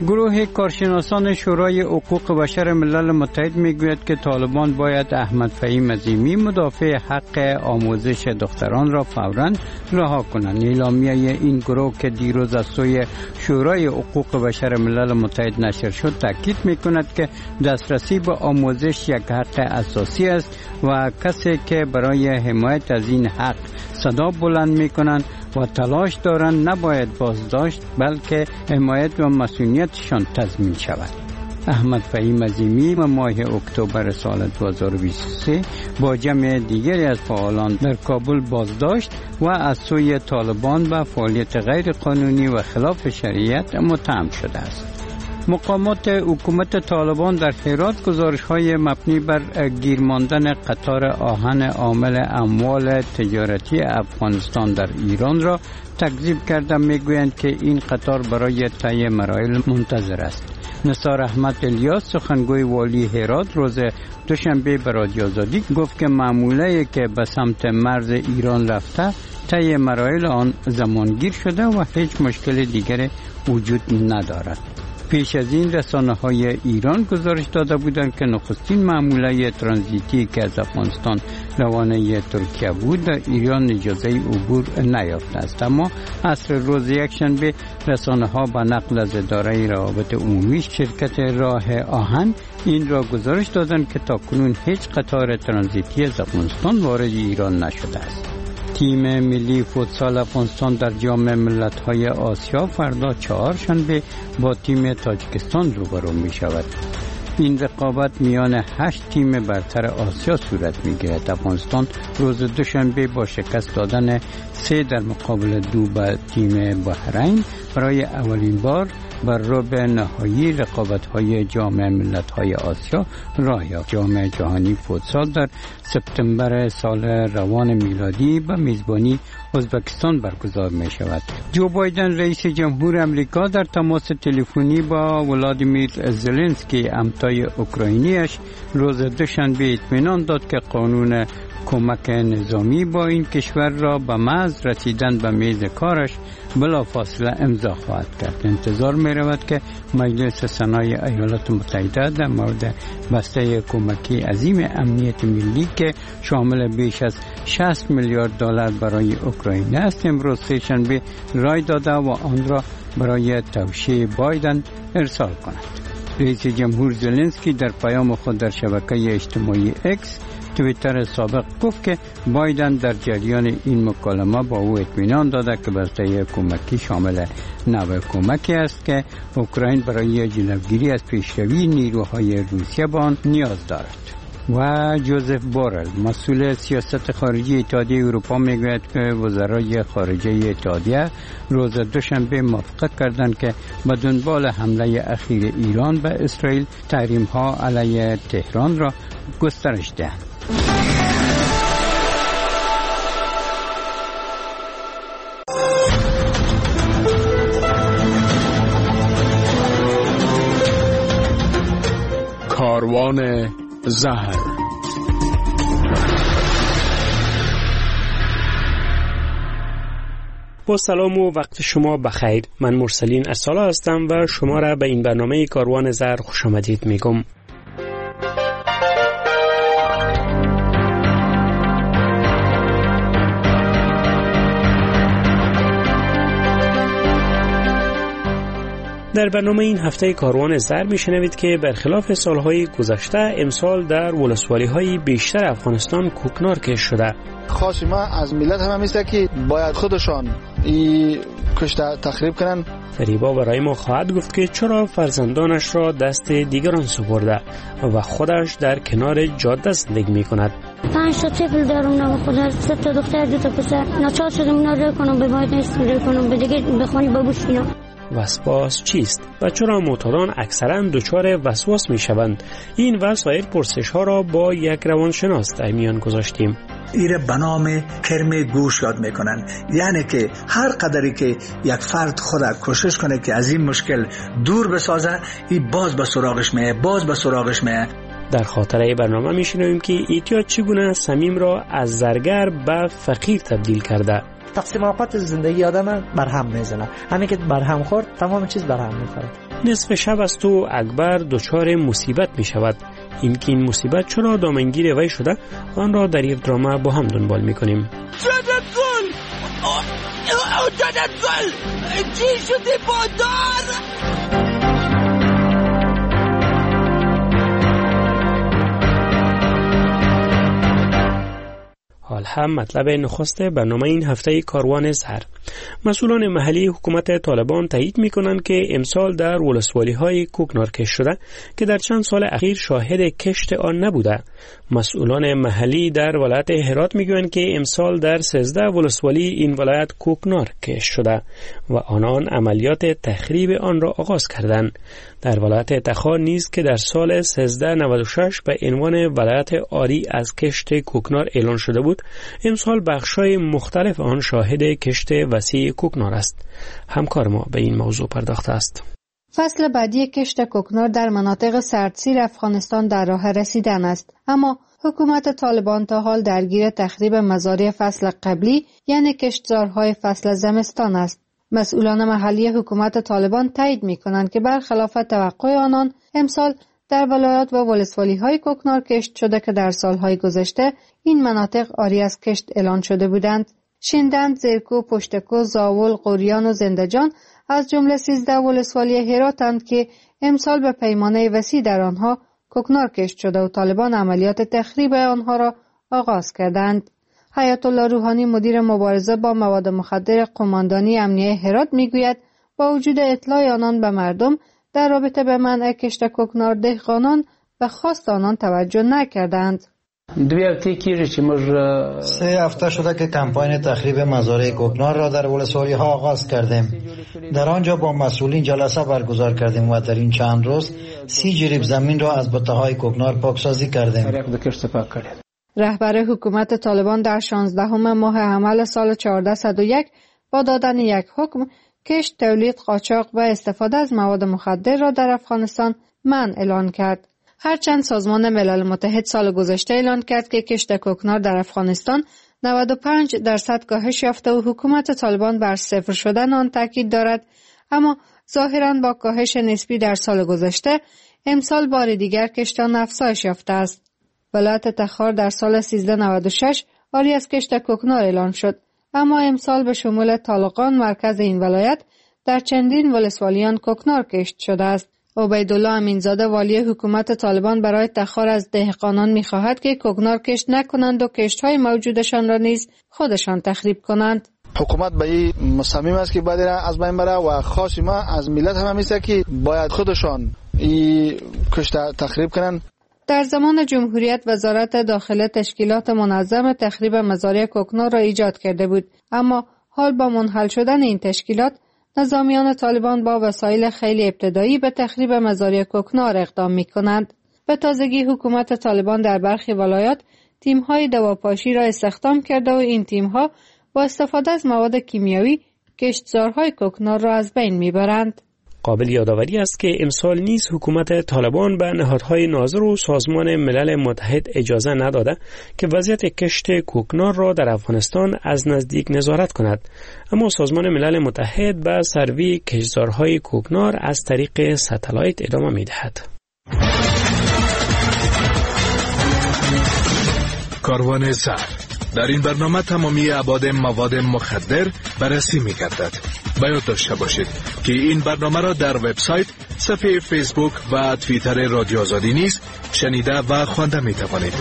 گروه کارشناسان شورای حقوق بشر ملل متحد میگوید که طالبان باید احمد فهیم عظیمی مدافع حق آموزش دختران را فوراً رها کنند. اعلامیه این گروه که دیروز از سوی شورای حقوق بشر ملل متحد نشر شد تاکید میکند که دسترسی به آموزش یک حق اساسی است و کسی که برای حمایت از این حق صدا بلند میکنند و تلاش دارند نباید بازداشت بلکه حمایت و مسئولیتشان تضمین شود. احمد فهیم عظیمی و ماه اکتبر سال 2023 با جمع دیگری از فعالان در کابل بازداشت و از سوی طالبان به فعالیت غیر قانونی و خلاف شریعت متهم شده است. مقامات حکومت طالبان در هرات گزارش‌های مبنی بر گیر ماندن قطار آهن عامل اموال تجارتی افغانستان در ایران را تکذیب کرده میگویند که این قطار برای طی مراحل منتظر است. نثار احمد الیاس سخنگوی والی هرات روز دوشنبه به رادیو آزادی گفت که معموله که به سمت مرز ایران رفته طی مراحل آن زمانگیر شده و هیچ مشکل دیگر وجود ندارد. پیش از این رسانه‌های ایران گزارش داده بودند که نخستین معموله ترانزیتی که از افغانستان روانه ترکیه بود در ایران اجازه عبور نیافته است، اما عصر روز یکشنبه رسانه‌ها به نقل از اداره روابط عمومی شرکت راه آهن این را گزارش دادند که تاکنون هیچ قطار ترانزیتی از افغانستان وارد ایران نشده است. تیم ملی فوتسال افغانستان در جام ملت‌های آسیا فردا چهارشنبه با تیم تاجیکستان روبرو می شود. این رقابت میان 8 تیم برتر آسیا صورت می گیرد. افغانستان روز دوشنبه با شکست دادن 3 در مقابل 2 به تیم بحرین برای اولین بار بر ربع نهایی رقابت‌های جام ملت‌های آسیا راه یافت. جام جهانی فوتسال در سپتامبر سال روان میلادی به میزبانی ازبکستان برگزار می شود. جو بایدن رئیس جمهور امریکا در تماس تلفنی با ولادیمیر زلنسکی همتای اوکراینیش روز دوشنبه اطمینان داد که قانون کمک نظامی با این کشور را به محض رسیدن به میز کارش بلافاصله امضا خواهد کرد. انتظار می رود که مجلس سنای ایالات متحده در مورد بسته کمکی عظیم امنیت ملی که شامل بیش از 60 میلیارد دلار برای اوکراین است امروز سه‌شنبه رای داده و آن را برای توشیح بایدن ارسال کند. رئیس جمهور زلنسکی در پیام خود در شبکه اجتماعی اکس توییتر سابق گفت که بایدن در جریان این مکالمه با او اطمینان داده که بسته کمکی شامل نوع کمکی است که اوکراین برای جلوگیری از پیشروی نیروهای روسیه به آن نیاز دارد. و جوزف بورل مسئول سیاست خارجی اتحادیه اروپا میگوید که وزرای خارجه اتحادیه روز دوشنبه موافقت کردند که به دنبال حمله اخیر ایران به اسرائیل تحریم‌ها علیه تهران را گسترش دهند. کاروان زهر. با سلام و وقت شما بخیر. من مرسلین ارسالا هستم و شما را به این برنامه کاروان زهر خوش آمدید میگم. در برنامه این هفته کاروان زهر میشنوید که برخلاف سالهای گذشته امسال در ولسوالی‌های بیشتر افغانستان کوکنار کش شده. خواست ما از ملت هم میسته که باید خودشان این کشته تخریب کنن. فریبا برای ما خواهد گفت که چرا فرزندانش را دست دیگران سپرده و خودش در کنار جاده زندگی میکند. 5 تا طفل دارم نام خدا، 3 تا دختر 2 تا پسر. ناچار شدم اینا رو کنم، به باید نیست رو کنم، به دیگه بخوانی بابوش اینا. وسواس چیست و چرا معتادان اکثرا دچار وسواس میشوند؟ این و سایر پرسش ها را با یک روانشناس در میان گذاشتیم. ایره به نام کرم گوش یاد میکنن، یعنی که هر قدری که یک فرد خود کوشش کنه که از این مشکل دور بسازه، این باز به سراغش میه. در خاطره برنامه میشنویم که اعتیاد چگونه صمیم را از زرگر به فقیر تبدیل کرده. تقسیم اوقات زندگی آدم برهم میزنه، همین که برهم خورد تمام چیز برهم میخوره. نصف شب است و اکبر دچار مصیبت می شود. این مصیبت چرا دامنگیر وی شده آن را در یک درامه با هم دنبال می کنیم. چی شده بادار؟ حال هم مطلب نخست برنامه این هفته کاروان سحر. مسئولان محلی حکومت طالبان تایید می‌کنند که امسال در ولسوالی‌های کوکنار کشت شده که در چند سال اخیر شاهد کشت آن نبوده. مسئولان محلی در ولایت هرات میگویند که امسال در 13 ولسوالی این ولایت کوکنار کشت شده و آنان عملیات تخریب آن را آغاز کردند. در ولایت تخار نیز که در سال 1396 به عنوان ولایت عاری از کشت کوکنار اعلان شده بود، امسال بخش‌های مختلف آن شاهد کشت وسیع کوکنار است. همکار ما به این موضوع پرداخته است. فصل بعدی کشت کوکنار در مناطق سردسیر افغانستان در راه رسیدن است، اما حکومت طالبان تا حال درگیر تخریب مزارع فصل قبلی یعنی کشتزارهای فصل زمستان است. مسئولان محلی حکومت طالبان تایید می‌کنند که برخلاف توقع آنان امسال در ولایات و ولسوالی‌های کوکنار کشت شده که در سالهای گذشته این مناطق عاری از کشت اعلان شده بودند. شیندند، زیرکو، پشتکو، زاول، قوریان و زندجان از جمله 13 ولسوالی هراتند که امسال به پیمانه وسیع در آنها کوکنار کشت شده و طالبان عملیات تخریب آنها را آغاز کردند. حیات الله روحانی مدیر مبارزه با مواد مخدر قماندانی امنیه هرات میگوید با وجود اطلاع آنان به مردم در رابطه به منع کشت کوکنار دهقانان به خواست آنان توجه نکردند. 3 هفته شده که کمپاین تخریب مزارع کوکنار را در ولسوالی ها آغاز کردیم. در آنجا با مسئولین جلسه برگزار کردیم و در این چند روز 30 جریب زمین را از بته های کوکنار پاکسازی کردیم. رهبر حکومت طالبان در 16 ماه حمل سال 1401 با دادن یک حکم کشت، تولید، قاچاق و استفاده از مواد مخدر را در افغانستان منع اعلان کرد. هرچند سازمان ملل متحد سال گذشته اعلان کرد که کشت کوکنار در افغانستان 95% کاهش یافته و حکومت طالبان بر صفر شدن آن تاکید دارد، اما ظاهراً با کاهش نسبی در سال گذشته امسال بار دیگر کشت آن افزایش یافته است. ولایت تخار در سال 1396 عاری از کشت کوکنار اعلان شد، اما امسال به شمول طالقان مرکز این ولایت در چندین ولسوالیان کوکنار کشت شده است. عبیدالله امینزاده والی حکومت طالبان برای تخار از دهقانان می‌خواهد که کوکنار کشت نکنند و کشت‌های موجودشان را نیز خودشان تخریب کنند. حکومت به این مصمم است که باید از بین بره و خواست ما از ملت هم است که باید خودشان این کشت تخریب کنند. در زمان جمهوریت وزارت داخله تشکیلات منظم تخریب مزارع کوکنار را ایجاد کرده بود، اما حال با منحل شدن این تشکیلات نظامیان طالبان با وسایل خیلی ابتدایی به تخریب مزارع کوکنار اقدام می‌کنند. به تازگی حکومت طالبان در برخی ولایات تیم‌های دواپاشی را استخدام کرده و این تیم‌ها با استفاده از مواد کیمیایی کشتزارهای کوکنار را از بین می‌برند. قابل یادآوری است که امسال نیز حکومت طالبان به نهادهای ناظر و سازمان ملل متحد اجازه نداده که وضعیت کشت کوکنار را در افغانستان از نزدیک نظارت کند، اما سازمان ملل متحد به سروی کشتزارهای کوکنار از طریق ستلایت ادامه می‌دهد. کاروان سحر در این برنامه تمامی ابعاد مواد مخدر بررسی می‌گردد. باید داشته باشید که این برنامه را در وبسایت، صفحه فیسبوک و توییتر رادیو آزادی نیز شنیده و خوانده می‌توانید.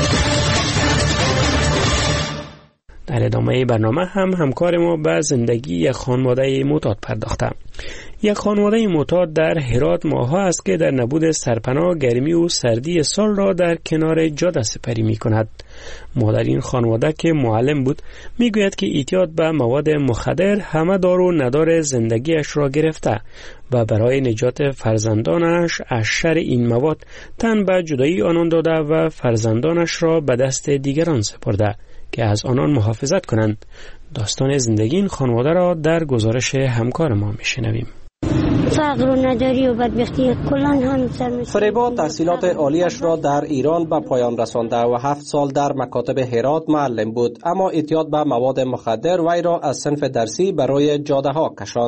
در ادامه برنامه همکار ما به زندگی یک خانواده معتاد پرداخته. یک خانواده معتاد در هرات ماه‌ها است که در نبود سرپناه گرمی و سردی سال را در کنار جاده سپری می‌کند. مادر این خانواده که معلم بود میگوید که اعتیاد به مواد مخدر همه دار و ندار زندگیش را گرفته و برای نجات فرزندانش از شر این مواد تن به جدایی آنان داده و فرزندانش را به دست دیگران سپرده که از آنان محافظت کنند. داستان زندگی این خانواده را در گزارش همکار ما میشنویم. فقر و نداری و بدبختی کلان هم سر فریبا تحصیلات عالیش را در ایران به پایان رسانده و 7 سال در مکاتب هرات معلم بود، اما اعتیاد به مواد مخدر وی را از صنف درسی برای جاده ها کشاند.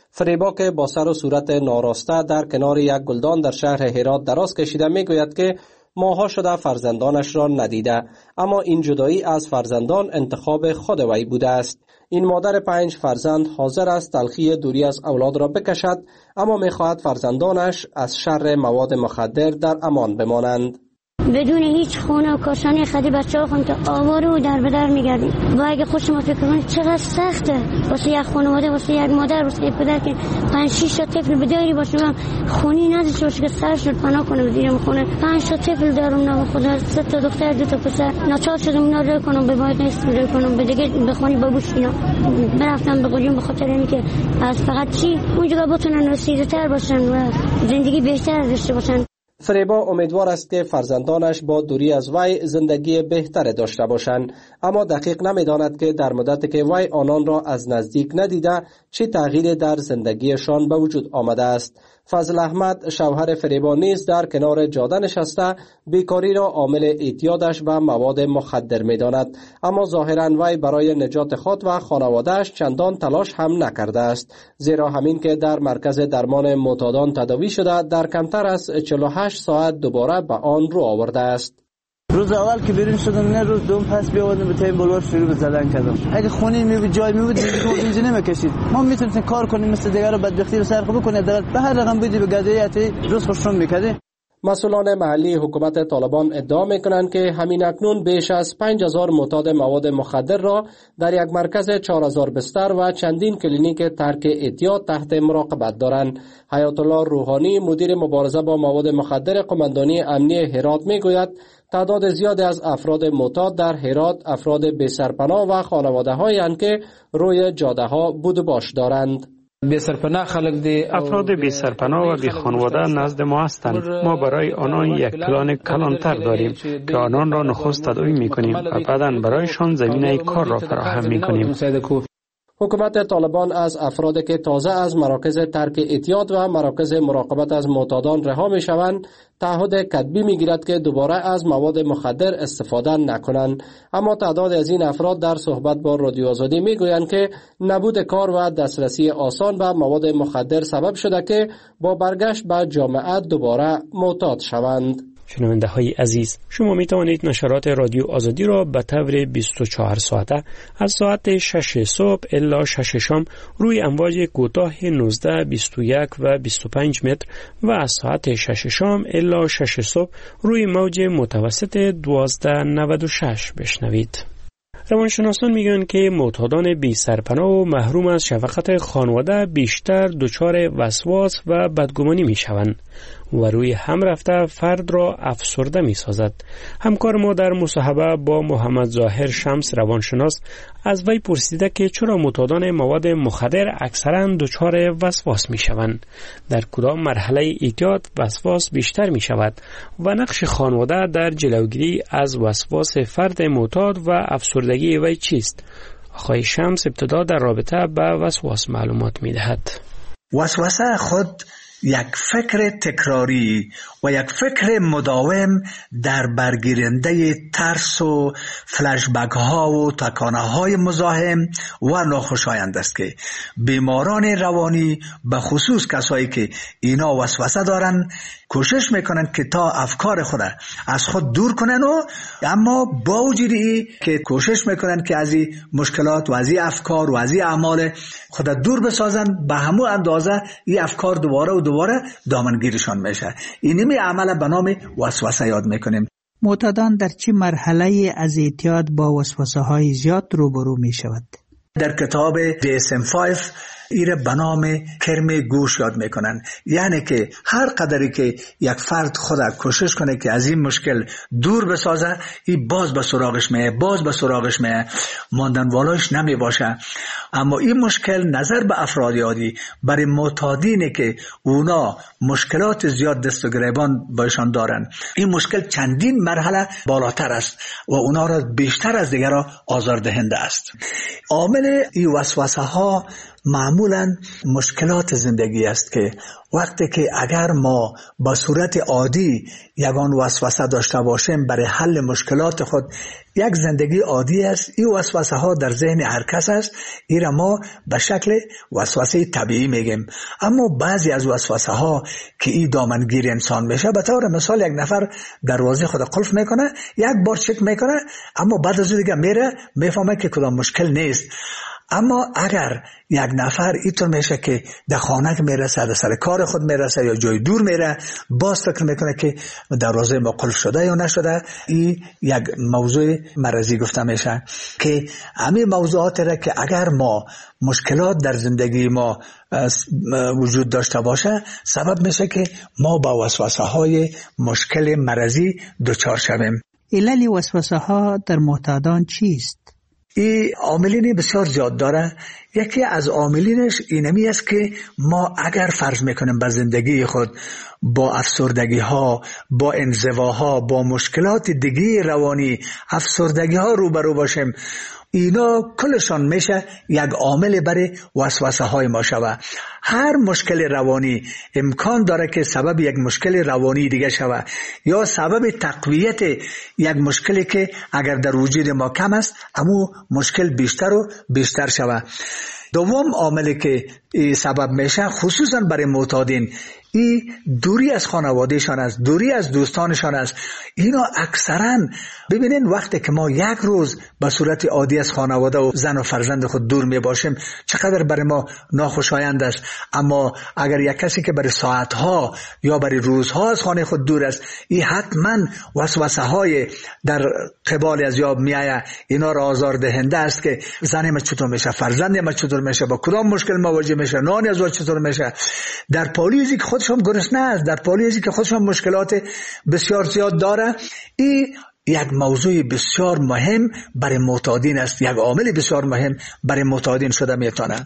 فریبا که با سر و صورت ناراسته در کنار یک گلدان در شهر هرات دراز کشیده میگوید که ماها شده فرزندانش را ندیده، اما این جدایی از فرزندان انتخاب خود وی بوده است. این مادر 5 فرزند حاضر است تلخی دوری از اولاد را بکشد، اما میخواهد فرزندانش از شر مواد مخدر در امان بمانند. بدون هیچ خونه و کاشانه خدی بچه‌ها خون تا آواره و در به در می‌گردیم. و اگه خوش ما فکر کنید چقدر سخته واسه یک خانواده، واسه یک مادر، واسه یک پدر که 5-6 تا طفل بداری باشه و خونی نداشته باشه که سرش رو پناه کنه زیر خونه. 5 تا طفل دارم نه خدا، 3 تا دختر 2 تا پسر. ناچار شدم اینا رو کنم، به باید نیست رو کنم، به دیگه بخونی بابوش اینا برفتم به قلیون به خاطر اینکه از فقط چی اونجا بتونن رسیده‌تر باشن و زندگی بهتر داشته باشن. فریبا امیدوار است که فرزندانش با دوری از وی زندگی بهتر داشته باشند، اما دقیق نمی‌داند که در مدتی که وی آنان را از نزدیک ندیده چه تغییری در زندگیشان به وجود آمده است. فضل احمد شوهر فریبا نیز در کنار جاده نشسته بیکاری را عامل اعتیادش به مواد مخدر می‌داند، اما ظاهراً وی برای نجات خود و خانواده‌اش چندان تلاش هم نکرده است، زیرا همین که در مرکز درمان معتادان تداوی شده در کمتر از 48 ساعت دوباره به آن رو آورده است. روز اول که بیرون شدم نه روز دوم پس بیاوردم به تیم بلوار شروع به زدن کردم. اگه خونی میبود جای میبود اینجا نمیکشید. ما میتونستیم کار کنیم مثل دیگه رو بدبختی رو سرخ بکنیم، به هر رقم بودی به گداییتی روز خوششون میکردیم. مسئولان محلی حکومت طالبان ادعا میکنند که همین اکنون بیش از 5000 معتاد مواد مخدر را در یک مرکز 4000 بستر و چندین کلینیک ترک اعتیاد تحت مراقبت دارند. حیات الله روحانی مدیر مبارزه با مواد مخدر قماندانی امنی هرات میگوید تعداد زیادی از افراد معتاد در هرات افراد بی سرپناه و خانواده‌هایی اند که روی جاده‌ها بود و باش دارند. افراد بی سرپناه و بی خانواده نزد ما هستند. ما برای آنان یک پلان کلانتر داریم که آنان را نخست تداوی می‌کنیم و بعداً برایشان زمینه کار را فراهم می‌کنیم. حکومت طالبان از افرادی که تازه از مراکز ترک اعتیاد و مراکز مراقبت از معتادان رها میشوند تعهد کتبی میگیرد که دوباره از مواد مخدر استفاده نکنند، اما تعداد از این افراد در صحبت با رادیو آزادی میگویند که نبود کار و دسترسی آسان به مواد مخدر سبب شده که با برگشت به جامعه دوباره معتاد شوند. شنونده های عزیز، شما می توانید نشرات رادیو آزادی را به طور 24 ساعته از ساعت 6 صبح الی 6 شام روی امواج کوتاه 19, 21 و 25 متر و از ساعت 6 شام الی 6 صبح روی موج متوسط 1296 بشنوید. روانشناسان میگن که معتادان بی سرپناه و محروم از شفقت خانواده بیشتر دچار وسواس و بدگمانی میشوند و روی هم رفته فرد را افسرده می سازد. همکار ما در مصاحبه با محمد ظاهر شمس روانشناس از وی پرسیده که چرا معتادان مواد مخدر اکثرا دچار وسواس می شوند، در کدام مرحله اعتیاد وسواس بیشتر می شود و نقش خانواده در جلوگیری از وسواس فرد معتاد و افسردگی وی چیست. آقای شمس ابتدا در رابطه با وسواس معلومات می دهد. وسوسه خود یک فکر تکراری و یک فکر مداوم در برگیرنده ترس و فلشبک ها و تکانه های مزاحم و ناخوشایند است که بیماران روانی به خصوص کسایی که اینا وسوسه دارن کوشش میکنن که تا افکار خود از خود دور کنن و اما با وجود که کوشش میکنن که از این مشکلات و از این افکار و از این اعمال خود دور بسازن، به همون اندازه این افکار دوباره دامنگیرشان میشه. اینمی عمل به نام وسوسه یاد میکنیم. معتادان در چه مرحله از اعتیاد با وسوسه های زیاد روبرو میشود؟ در کتاب DSM-5 ایره به نام کرم گوش یاد میکنن، یعنی که هر قدری که یک فرد خود کوشش کنه که از این مشکل دور بسازه، این باز به سراغش میه ماندن والاش نمی باشه. اما این مشکل نظر به افراد عادی برای معتادینه که اونا مشکلات زیاد دست و گریبان بایشان دارن، این مشکل چندین مرحله بالاتر است و اونا را بیشتر از دیگر آزاردهنده است. عامل این وسوسه ها معمولا مشکلات زندگی است که وقتی که اگر ما با صورت عادی یگان وسوسه داشته باشیم برای حل مشکلات خود، یک زندگی عادی است، این وسوسه ها در ذهن هر کس است، این را ما به شکل وسوسه طبیعی میگیم. اما بعضی از وسوسه ها که این دامنگیر انسان میشه، به طور مثال یک نفر دروازه خود قلف میکنه، یک بار چک میکنه، اما بعد از دیگه میره میفهمه که کدام مشکل نیست. اما اگر یک نفر اینطور میشه که در خانه میرسه، در سر کار خود میرسه یا جای دور میره، باز فکر میکنه که دروازه ما قلف شده یا نشده، این یک موضوع مرضی گفته میشه. که همین موضوعات را که اگر ما مشکلات در زندگی ما وجود داشته باشه، سبب میشه که ما با وسوسه های مشکل مرضی دچار شویم. علل وسوسه ها در معتادان چیست؟ این عاملین بسیار زیاد داره. یکی از عاملینش اینمی است که ما اگر فرض میکنیم به زندگی خود با افسردگی ها، با انزواها، با مشکلات دیگه روانی، افسردگی ها روبرو باشیم، اینا کلشان میشه یک عامل برای وسوسه های ما شود. هر مشکل روانی امکان داره که سبب یک مشکل روانی دیگه شود، یا سبب تقویت یک مشکلی که اگر در وجود ما کم است، اما مشکل بیشتر و بیشتر شود. دوم عاملی که سبب میشه خصوصا برای معتادین، این دوری از خانوادهشان است، دوری از دوستانشان است. اینا اکثرا ببینین وقتی که ما یک روز به صورت عادی از خانواده و زن و فرزند خود دور می باشیم چقدر برای ما ناخوشایند است. اما اگر یک کسی که برای ساعتها یا برای روزها از خانه خود دور است، این حتما وسوسه های در قبال از یاب می آید. اینا را آزار دهنده است که زن ما چطور میشه، فرزند ما چطور میشه، با کدام مشکل مواجه میشه، نان از چطور میشه. در پالیزی که خودشون گرسنه است، در پالیزی که خودشون مشکلات بسیار زیاد داره، این یک موضوع بسیار مهم برای معتادین است، یک عامل بسیار مهم برای معتادین شده میتونه.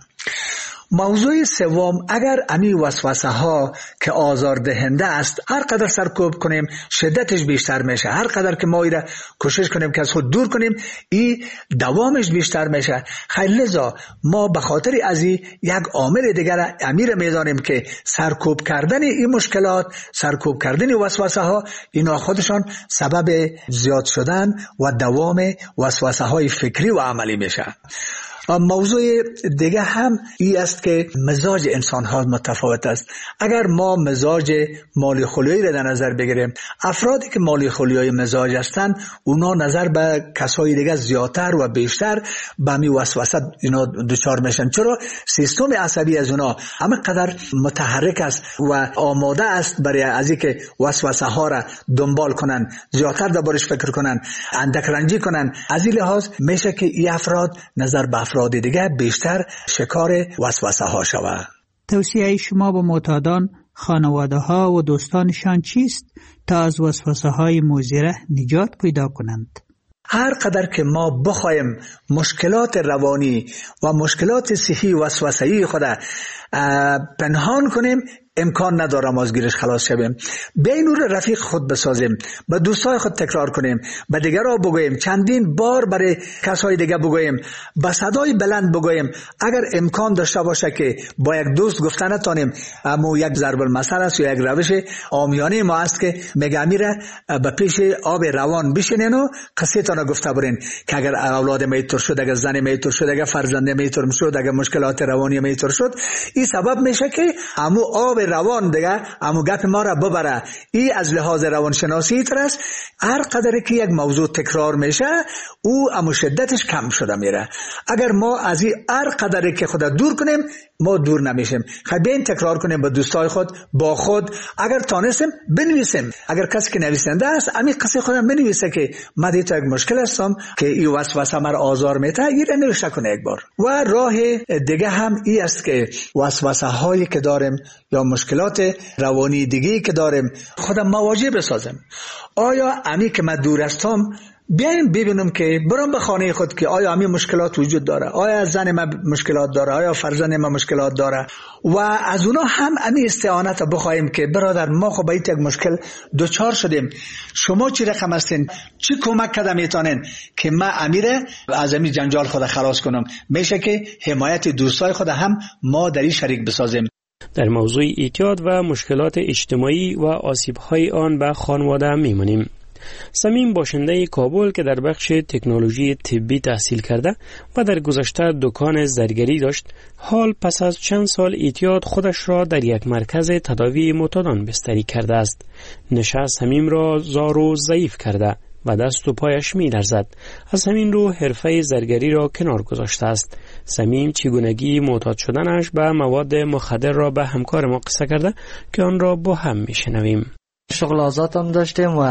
موضوع سوم، اگر امی وسوسه ها که آزار دهنده است هر قدر سرکوب کنیم شدتش بیشتر میشه، هر قدر که ما ایره کوشش کنیم که از خود دور کنیم این دوامش بیشتر میشه. خیلی لذا ما به خاطر از یک عامل دیگر امیر میدانیم که سرکوب کردن این مشکلات، سرکوب کردن وسوسه ها، اینا خودشان سبب زیاد شدن و دوام وسوسه های فکری و عملی میشه. موضوع دیگه هم این است که مزاج انسان ها متفاوت است. اگر ما مزاج مالی خلیایی را در نظر بگیریم، افرادی که مالی خلیایی مزاج هستند اونا نظر به کسای دیگه زیادتر و بیشتر به می وسوسه اینا دچار میشن. چرا؟ سیستم عصبی از اونا همه قدر متحرک است و آماده است برای از اینکه وسوسه ها را دنبال کنن، زیادتر دربارش فکر کنن، اندک رنجی کنن. از این لحاظ میشه که این افراد نظر به افراد دیگه بیشتر شکار وسوسه ها شود. توصیه شما به معتادان، خانواده ها و دوستانشان چیست تا از وسوسه های مضر نجات پیدا کنند؟ هر قدر که ما بخوایم مشکلات روانی و مشکلات صحی وسوسه‌ای خود پنهان کنیم، امکان نداره ما از گیرش خلاص شویم. به نور رفیق خود بسازیم، به دوستای خود تکرار کنیم، به دیگران بگوییم، چندین بار برای کسای دیگه بگوییم، با صدای بلند بگوییم. اگر امکان داشته باشه که با یک دوست گفتن نتونیم، اما یک ضرب المثل است یا یک روش عامیانه ما است که میگه میره به پیش آب روان بشینین و قصه تان گفته برین که اگر اولاد میتور شد، اگر زن میتور شد، اگر فرزند میتور شد، اگر مشکلات روانی میتور شد، این سبب میشه که امو آب روان دیگه امو گپ ما را ببره. این از لحاظ روانشناسی است. هر قدر که یک موضوع تکرار میشه او امو شدتش کم شده میره. اگر ما از این هر قدر که خود دور کنیم ما دور نمیشیم. خیلی بین تکرار کنیم با دوستای خود، با خود. اگر تانستیم بنویسیم. اگر کسی که نویسنده است امی قصه خودم بنویسه که من دیتا یک مشکل هستم که این وسوسه مرا آزار میده، این را نوشته کنه یک بار. و راه دیگه هم این است که وسوسه هایی که داریم یا مشکلات روانی دیگه که داریم خودم مواجه بسازم. آیا امی که من دور هستم بیاین ببینم که برام به خانه خود که آیا همین مشکلات وجود داره، آیا زن ما مشکلات داره، آیا فرزند ما مشکلات داره، و از اونا هم همین استعانت بخوایم که برادر ما خب به یک مشکل دوچار شدیم، شما چی رقم هستین، چی کمک کده میتونین که ما امیره از همین جنجال خود خلاص کنم. میشه که حمایت دوستای خود هم ما در این شریک بسازیم. در موضوع اعتیاد و مشکلات اجتماعی و آسیب‌های آن به خانواده میمانیم. صمیم باشنده کابل که در بخش تکنولوژی طبی تحصیل کرده و در گذشته دکان زرگری داشت، حال پس از چند سال اعتیاد خودش را در یک مرکز تداوی معتادان بستری کرده است. نشه صمیم را زار و ضعیف کرده و دست و پایش می لرزد. از همین رو حرفه زرگری را کنار گذاشته است. صمیم چگونگی معتاد شدنش به مواد مخدر را به همکار ما قصه کرده که آن را با هم می شنویم. شغل آزاد هم داشتیم و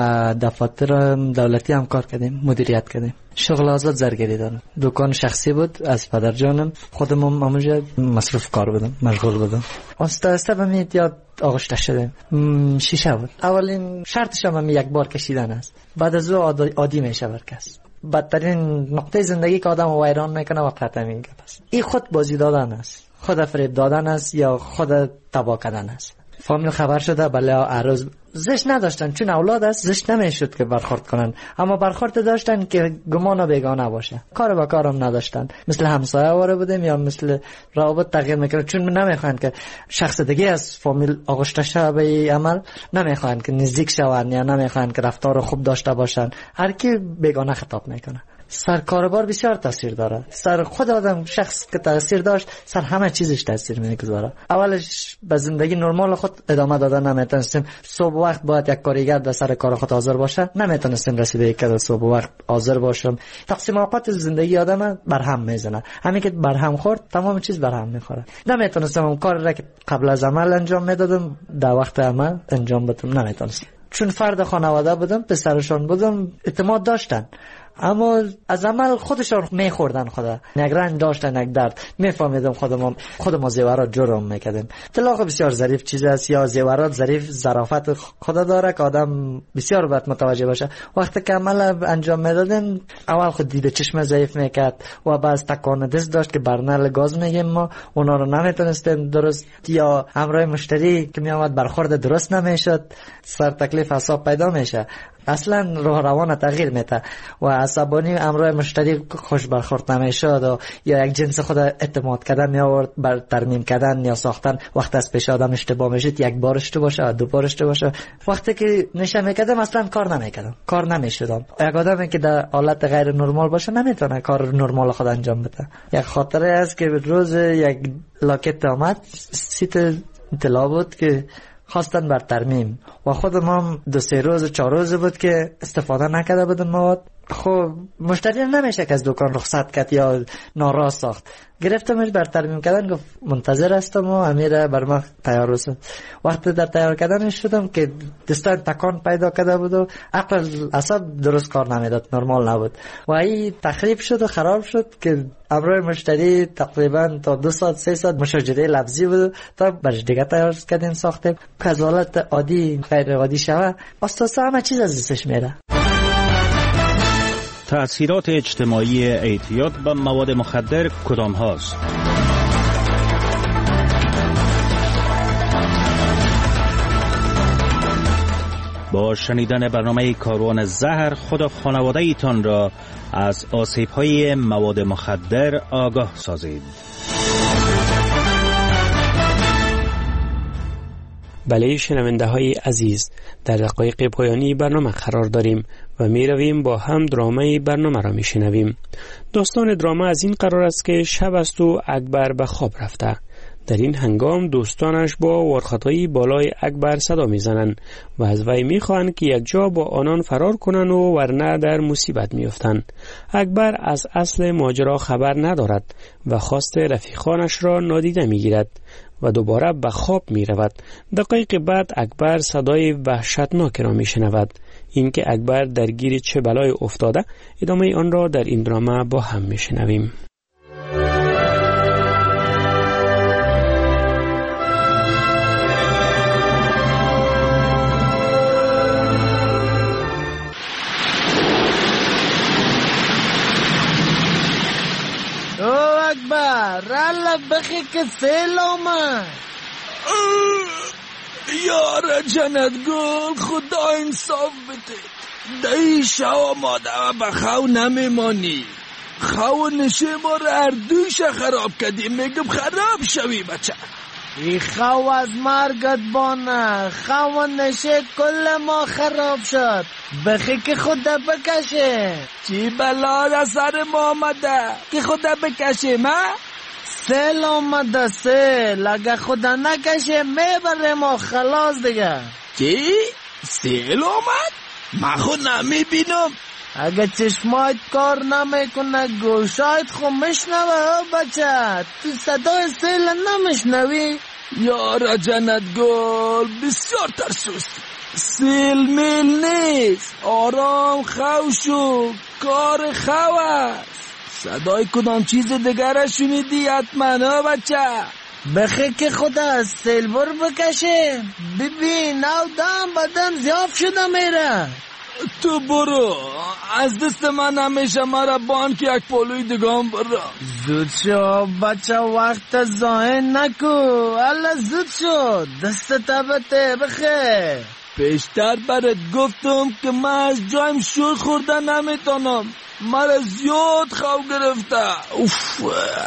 دفاتر دولتی هم کار کردیم، مدیریت کردیم. شغل آزاد زرگری دارم. دکان شخصی بود از پدر جانم، خودم هم همونجا مصروف کار بودم، مشغول بودم. آسته به اعتیاد آغشته شدیم. شیشه بود. اولین شرطش هم یک بار کشیدن است. بعد از او عادی میشه بر کس. بدترین نقطه زندگی که آدم ویران میکنه وقت همین گپ است. این خود بازی دادن است، خود فریب دادن است یا خود تباه کردن است. فامیل خبر شده بله عروض زشت نداشتن، چون اولاد است زشت نمیشد که برخورد کنن، اما برخورد داشتن که گمان و بیگانه باشه. کار با کارم نداشتن، مثل همسایه واره بودیم یا مثل روابط تغییر میکنه، چون نمیخوان که شخص دیگه از فامیل آغشته شه به عمل، نمیخوان که نزدیک شون یا نمیخوان که رفتار خوب داشته باشن، هر کی بیگانه خطاب میکنه. سر کاربار بسیار تاثیر داره. سر خود آدم شخص که تاثیر داشت، سر همه چیزش تاثیر میگذاره. اولش به زندگی نرمال خود ادامه دادن نمیتونستیم. صبح وقت باید یک کارگر در سر کار خود حاضر باشه، نمیتونستیم رسیده که صبح وقت حاضر باشم. تقسیم اوقات زندگی آدم برهم میزنه. همین که برهم خورد تمام چیز برهم میخوره. نمیتونستم اون کار را که قبل از عمل انجام میدادم در وقت عمل انجام بدم، نمیتونستم. چون فرد خانواده بودم، پسرشون بودم، اعتماد داشتن، اما از عمل خودشان میخوردن. خدا یک رنج داشتن، یک درد. میفهمیدم خودم زیورات جرم میکردیم. طلاق بسیار ظریف چیز است، یا زیورات ظریف ظرافت خدا داره که آدم بسیار باید متوجه باشه. وقتی که عمل انجام میدادیم، اول خود دید چشم ضعیف میکرد و بعد تکان دست داشت که برنل گاز میگیم ما، اونا رو نمیتونستیم درست، یا همراه مشتری که میامد برخورد درست نمیشد، سر تکلیف حساب پیدا میشه. اصلا روح روان تغییر میده و عصبانی امروز مشتری خوش برخورد نمیشد یا یک جنس خود اعتماد کردن می آورد بر ترمیم کردن یا ساختن. وقت از پیش آدم اشتباه میشد، یک بار اشتباه باشه، دو بار اشتباه باشه. وقتی که نشه میکردم اصلا کار نمیشدم. یک آدمی که در حالت غیر نرمال باشه نمیتونه کار نرمال خود انجام بده. یک خاطره است که روز یک لاکت آمد، سیت اطلاع بود که خواستن بر ترمیم و خودم هم 2-3 روز 4 روز بود که استفاده نکرده بودم مواد. خب مشتری نمیشه که از دکان رخصت کرد یا ناراض ساخت. گرفتمش بر ترمیم کردن، گفت منتظر هستم و امیر بر ما تیار است. وقتی در تیار کردنش شدم که دستان تکان پیدا کرده بود و عقل اعصاب درست کار نمیداد، نرمال نبود و این تخریب شد و خراب شد که امروز مشتری تقریبا تا 2 ساعت 3 ساعت مشاجره لفظی بود تا برش دیگه تیار کردیم ساختیم که از حالت عادی غیر عادی شوه. اساسا همه چیز از دستش میره. تأثیرات اجتماعی اعتیاد به مواد مخدر کدام هاست؟ با شنیدن برنامه کاروان زهر خود و خانواده ایتان را از آسیب‌های مواد مخدر آگاه سازید. بله شنونده های عزیز، در دقایق پایانی برنامه قرار داریم و می رویم با هم درامه برنامه را می شنویم. داستان درامه از این قرار است که شب است و اکبر به خواب رفته. در این هنگام دوستانش با وارخطایی بالای اکبر صدا می زنند و از وی می خواهند که یک جا با آنان فرار کنند و ورنه در مصیبت می افتند. اکبر از اصل ماجرا خبر ندارد و خواست رفیقانش را نادیده می گیرد و دوباره به خواب می رود. دقایق بعد اکبر صدای وحشتناک را می شنود. اینکه اکبر درگیر چه بلای افتاده، ادامه آن را در این درامه با هم می شنویم. اکبر الله بخی که سیل آمد. یار جنت گل خدا انصاف بده. دایی شو ماده و بخو نمیمانی. خو نشه ما رو اردوش خراب کردیم. میگم خراب شوی بچه. ای خو از مرگت بانه. خو نشه کل ما خراب شد. بخی که خدا بکشه. چی بلا در سر ما آمده که خدا بکشه ما؟ سیل آمده سیل. اگه خدا نکشه میبره ما خلاص دیگه. چی؟ سیل آمد؟ ما خود نمیبینم. اگه چشمایت کار نمیکنه گوشایت خود مشنوه بچه. تو صدای سیل نمیشنوی؟ یارا جنت گل بسیار ترسوست. سیل میل نیست. آرام خو شو. کار خو است. صدای کدام چیز دیگر شنیدی حتما بچه؟ بخی که خدا از سیل بر بکشه. ببین او دم بدن زیاف شده میره. تو برو. از دست من همیشه مرا بان که یک پولوی دگام برو. زود شو بچه وقت زاین نکو. الله زود شو. دست تبته بخی. پیشتر برات گفتم که من از جایم شور خورده نمیتونم. مرا زیاد خو گرفته. اوف.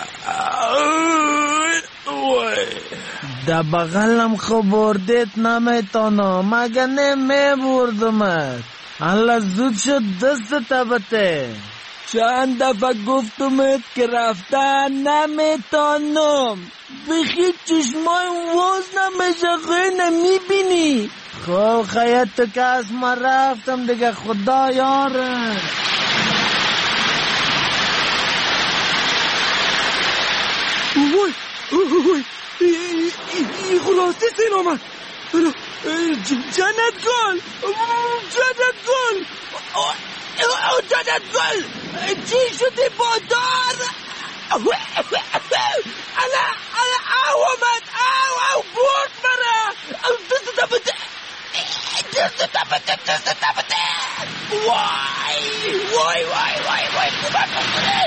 در بغلم خو بردیت نمیتونم. مگه نمیبردمت. الله زود شد دست تبته. چند دفعه گفتمت که رفتن نمیتونم. بخی چشمای واز نمیشه. خیلی نمیبینی. خب خیلی تو که از ما رفتم دیگه خدا یاره. وای ای خلاصه سین آمد. جنت گل. جنت گل. جنت گل. چی شده بادار؟ الا او آمد. او برد مرا. دست تبته. وای کمک کنید.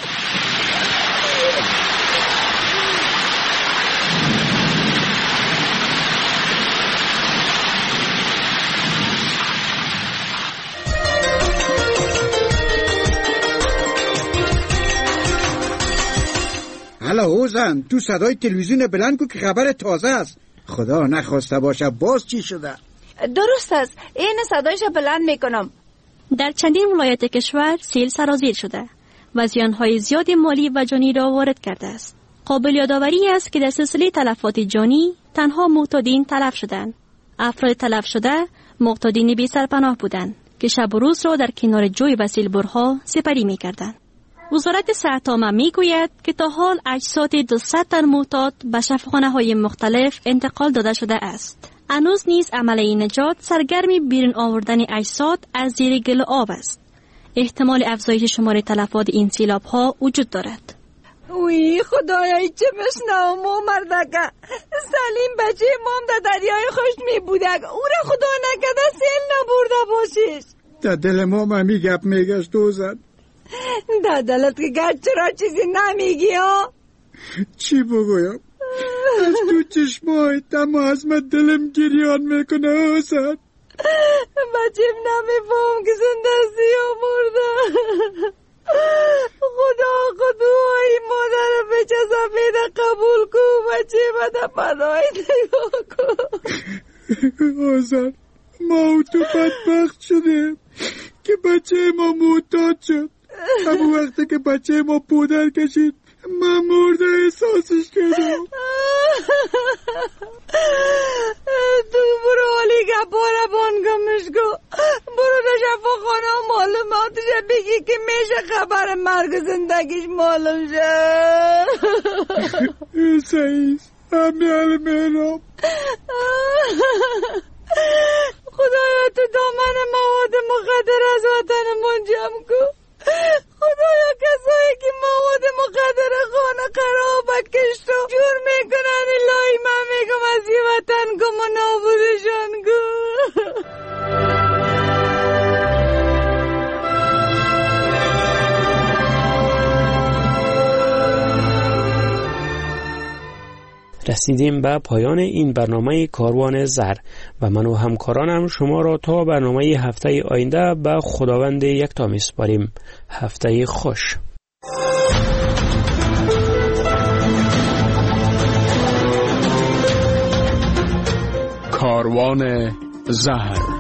حالا اوزن تو صدای تلویزیون بلند کو که خبر تازه است. خدا نخواسته باشه باز چی شده؟ درست است. این صدایش بلند میکنم. در چندین ولایت کشور سیل سرازیر شده و زیانهای زیاد مالی و جانی را وارد کرده است. قابل یادآوری است که در سلسله تلفات جانی تنها معتادین تلف شدند. افراد تلف شده معتادین بی سرپناه بودند که شب و روز را در کنار جوی و سیلبرها سپری می‌کردند. وزارت صحت عامه میگوید که تا حال اجساد 200 تن معتاد به شفاخانه‌های مختلف انتقال داده شده است. هنوز نیز عملیه نجات سرگرمی بیرون آوردن اجساد از زیر گل آب است. احتمال افزایش شمار تلفات این سیلاب‌ها وجود دارد. وی خدایا چه بشنوم و مردکه. سلیم بچه مام در دریای خشک می بودک. او را خدا نکده سیل نبرده باشیش. در دل ما همی گپ میگشت دوزن. در دلت که گرد چرا چیزی نمیگی ها؟ چی بگویم؟ از تو چشمای تم از من دلم گریان میکنه حسن. بچیم نمیفهم که زندستی ها مرده. خدای مادر بچه سفید قبول کو. بچه بده پناهی نگاه کو. حسن ما و تو بدبخت شده که بچه ما معتاد شد. همون وقتی که بچه ما پودر کشید من مرده احساسش کردم. تو برو حالی گپاره بانگمش کو. برو در شفاخانه معلوماتش بگی که میشه خبر مرگ زندگیش معلوم شه. سعید امیال مهرام خدایا تو دامن مواد مخدر از وطن منجم کو. خدایا کسایی که مواد مخدر خانه خراب کشت و جور میکنن الهی من میگم از این وطن گم و نابودشان کو. رسیدیم به پایان این برنامه کاروان زهر و من و همکارانم شما را تا برنامه هفته آینده به خداوند یکتا میسپاریم. هفته خوش. کاروان زهر.